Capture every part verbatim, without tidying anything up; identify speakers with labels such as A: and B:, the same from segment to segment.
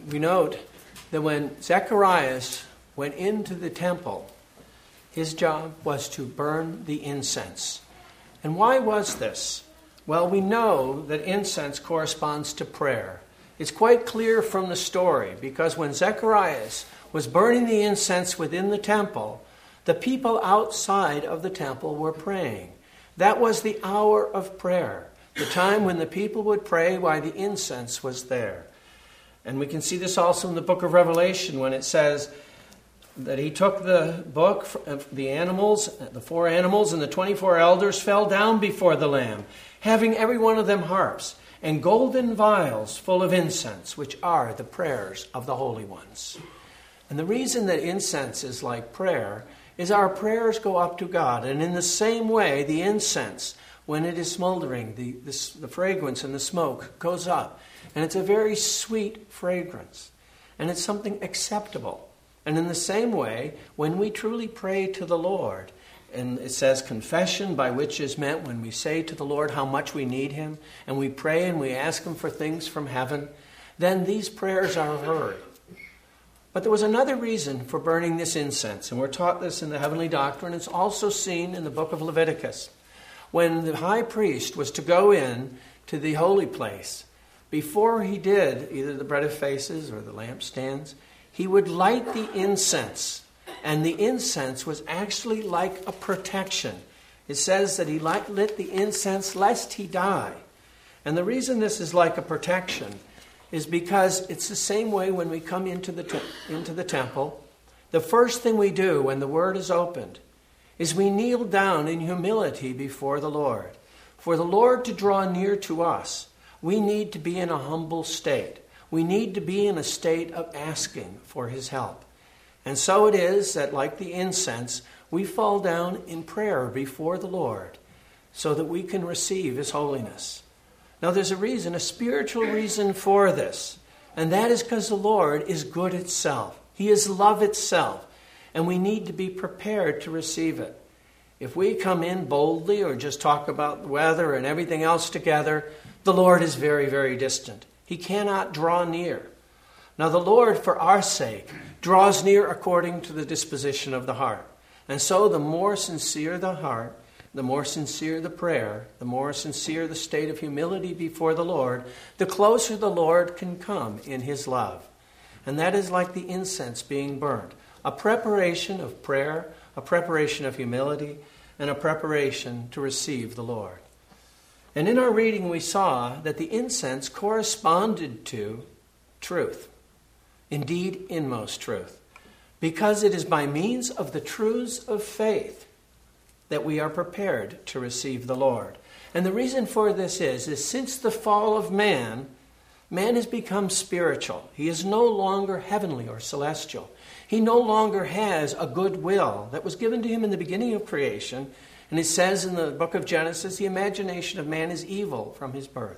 A: we note that when Zacharias went into the temple, his job was to burn the incense. And why was this? Well, we know that incense corresponds to prayer. It's quite clear from the story, because when Zacharias was burning the incense within the temple, the people outside of the temple were praying. That was the hour of prayer, the time when the people would pray while the incense was there. And we can see this also in the book of Revelation when it says that he took the book, the animals, the four animals and the twenty-four elders fell down before the Lamb, having every one of them harps and golden vials full of incense, which are the prayers of the holy ones. And the reason that incense is like prayer is our prayers go up to God. And in the same way, the incense, when it is smoldering, the, the, the fragrance and the smoke goes up. And it's a very sweet fragrance. And it's something acceptable. And in the same way, when we truly pray to the Lord, and it says confession, by which is meant when we say to the Lord how much we need Him, and we pray and we ask Him for things from heaven, then these prayers are heard. But there was another reason for burning this incense, and we're taught this in the Heavenly Doctrine. It's also seen in the book of Leviticus. When the high priest was to go in to the holy place, before he did either the bread of faces or the lampstands, he would light the incense. And the incense was actually like a protection. It says that he lit the incense lest he die. And the reason this is like a protection is because it's the same way when we come into the te- into the temple. The first thing we do when the word is opened is we kneel down in humility before the Lord. For the Lord to draw near to us, we need to be in a humble state. We need to be in a state of asking for His help. And so it is that, like the incense, we fall down in prayer before the Lord so that we can receive His holiness. Now there's a reason, a spiritual reason for this. And that is because the Lord is good itself. He is love itself. And we need to be prepared to receive it. If we come in boldly or just talk about the weather and everything else together, the Lord is very, very distant. He cannot draw near. Now the Lord, for our sake, draws near according to the disposition of the heart. And so the more sincere the heart, the more sincere the prayer, the more sincere the state of humility before the Lord, the closer the Lord can come in His love. And that is like the incense being burned. A preparation of prayer, a preparation of humility, and a preparation to receive the Lord. And in our reading we saw that the incense corresponded to truth. Indeed, inmost truth. Because it is by means of the truths of faith that we are prepared to receive the Lord. And the reason for this is, is since the fall of man, man has become spiritual. He is no longer heavenly or celestial. He no longer has a good will that was given to him in the beginning of creation. And it says in the book of Genesis, the imagination of man is evil from his birth.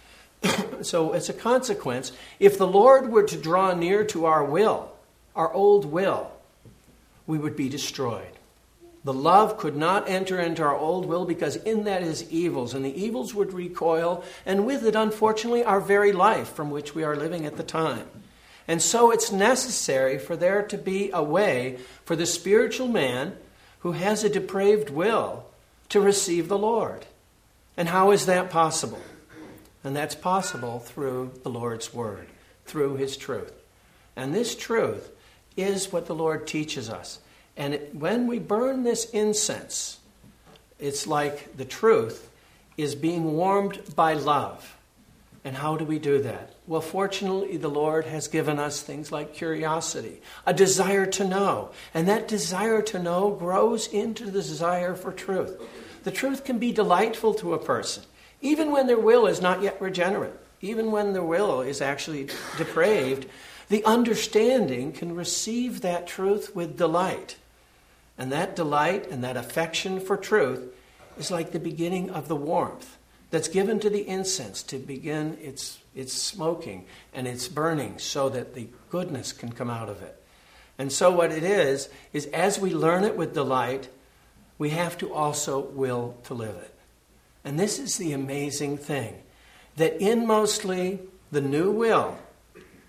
A: So as a consequence, if the Lord were to draw near to our will, our old will, we would be destroyed. The love could not enter into our old will because in that is evils, and the evils would recoil, and with it, unfortunately, our very life from which we are living at the time. And so it's necessary for there to be a way for the spiritual man who has a depraved will to receive the Lord. And how is that possible? And that's possible through the Lord's Word, through His truth. And this truth is what the Lord teaches us. And it, when we burn this incense, it's like the truth is being warmed by love. And how do we do that? Well, fortunately, the Lord has given us things like curiosity, a desire to know. And that desire to know grows into the desire for truth. The truth can be delightful to a person, even when their will is not yet regenerate, even when their will is actually depraved. The understanding can receive that truth with delight. And that delight and that affection for truth is like the beginning of the warmth that's given to the incense to begin its its smoking and its burning so that the goodness can come out of it. And so what it is, is as we learn it with delight, we have to also will to live it. And this is the amazing thing, that in mostly the new will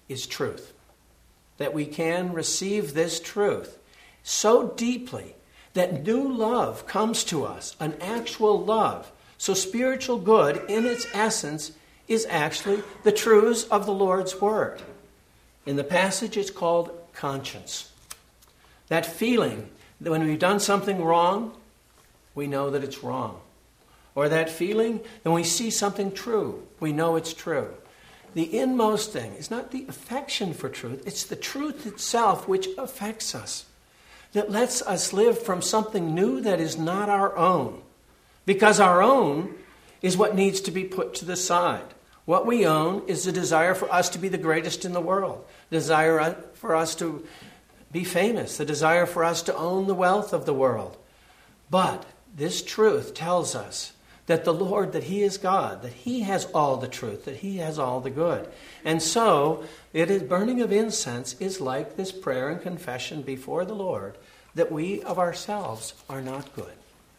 A: is truth. That we can receive this truth so deeply that new love comes to us, an actual love. So spiritual good in its essence is actually the truths of the Lord's Word. In the passage it's called conscience. That feeling that when we've done something wrong, we know that it's wrong. Or that feeling that when we see something true, we know it's true. The inmost thing is not the affection for truth, it's the truth itself which affects us. That lets us live from something new that is not our own. Because our own is what needs to be put to the side. What we own is the desire for us to be the greatest in the world. The desire for us to be famous. The desire for us to own the wealth of the world. But this truth tells us that the Lord, that He is God, that He has all the truth, that He has all the good. And so, it is burning of incense is like this prayer and confession before the Lord that we of ourselves are not good.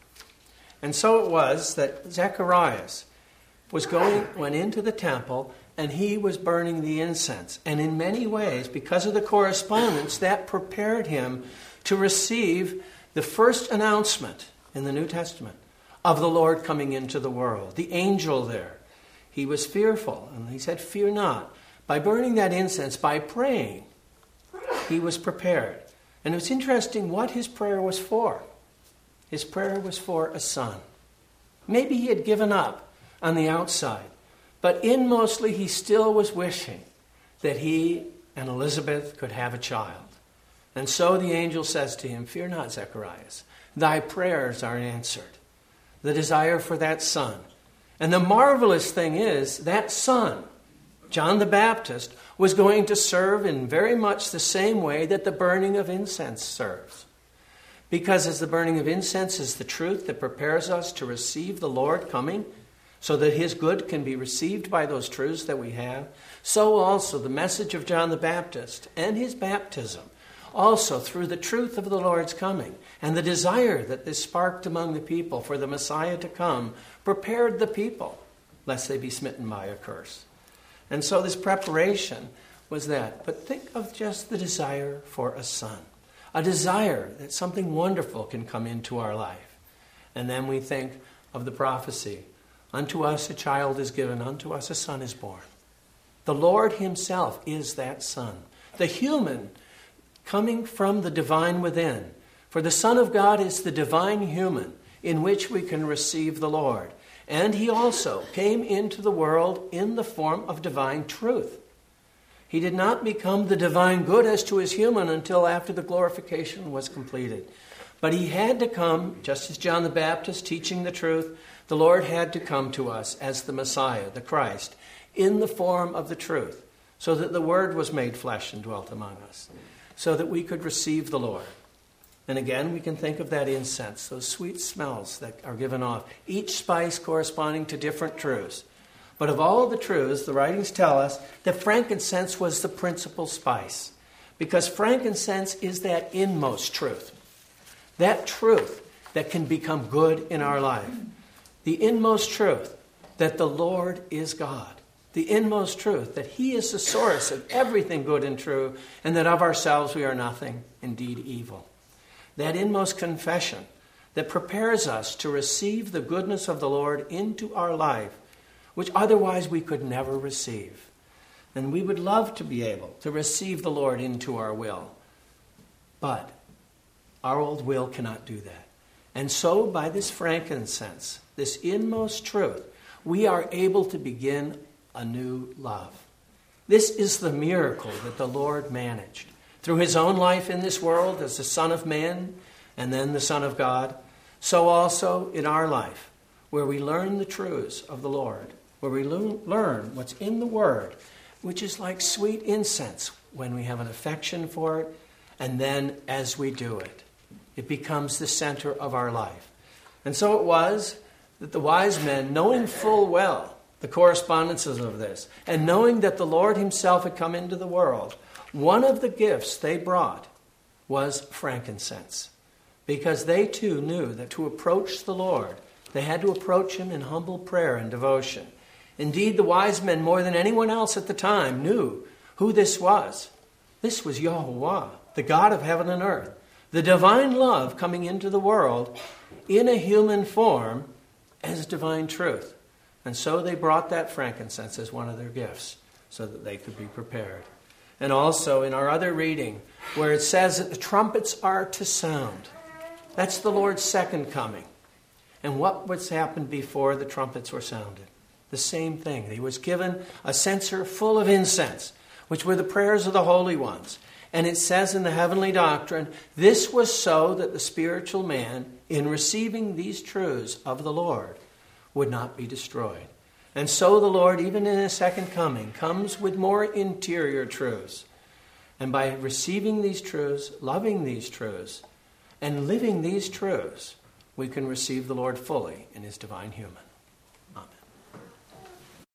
A: And so it was that Zacharias was going, went into the temple and he was burning the incense. And in many ways, because of the correspondence, that prepared him to receive the first announcement in the New Testament of the Lord coming into the world. The angel there. He was fearful. And he said, fear not. By burning that incense, by praying, he was prepared. And it was interesting what his prayer was for. His prayer was for a son. Maybe he had given up on the outside. But inmostly he still was wishing that he and Elizabeth could have a child. And so the angel says to him, fear not, Zacharias. Thy prayers are answered. The desire for that son. And the marvelous thing is, that son, John the Baptist, was going to serve in very much the same way that the burning of incense serves. Because as the burning of incense is the truth that prepares us to receive the Lord coming, so that His good can be received by those truths that we have, so also the message of John the Baptist and his baptism, also through the truth of the Lord's coming and the desire that this sparked among the people for the Messiah to come, prepared the people, lest they be smitten by a curse. And so this preparation was that. But think of just the desire for a son. A desire that something wonderful can come into our life. And then we think of the prophecy. Unto us a child is given, unto us a son is born. The Lord Himself is that son. The human coming from the divine within. For the Son of God is the divine human in which we can receive the Lord. And He also came into the world in the form of divine truth. He did not become the divine good as to His human until after the glorification was completed. But He had to come, just as John the Baptist teaching the truth, the Lord had to come to us as the Messiah, the Christ, in the form of the truth, so that the Word was made flesh and dwelt among us, so that we could receive the Lord. And again, we can think of that incense, those sweet smells that are given off, each spice corresponding to different truths. But of all the truths, the writings tell us that frankincense was the principal spice, because frankincense is that inmost truth, that truth that can become good in our life. The inmost truth that the Lord is God. The inmost truth that He is the source of everything good and true, and that of ourselves we are nothing, indeed evil. That inmost confession that prepares us to receive the goodness of the Lord into our life, which otherwise we could never receive. And we would love to be able to receive the Lord into our will. But our old will cannot do that. And so by this frankincense, this inmost truth, we are able to begin a new love. This is the miracle that the Lord managed. Through His own life in this world as the Son of Man and then the Son of God, so also in our life, where we learn the truths of the Lord, where we lo- learn what's in the Word, which is like sweet incense when we have an affection for it, and then as we do it, it becomes the center of our life. And so it was that the wise men, knowing full well the correspondences of this, and knowing that the Lord Himself had come into the world, one of the gifts they brought was frankincense. Because they too knew that to approach the Lord, they had to approach Him in humble prayer and devotion. Indeed, the wise men, more than anyone else at the time, knew who this was. This was Yahuwah, the God of heaven and earth, the divine love coming into the world in a human form as divine truth. And so they brought that frankincense as one of their gifts so that they could be prepared. And also in our other reading where it says that the trumpets are to sound. That's the Lord's second coming. And what was happened before the trumpets were sounded? The same thing. He was given a censer full of incense, which were the prayers of the holy ones. And it says in the heavenly doctrine, this was so that the spiritual man, in receiving these truths of the Lord, would not be destroyed. And so the Lord, even in his second coming, comes with more interior truths. And by receiving these truths, loving these truths, and living these truths, we can receive the Lord fully in his divine human.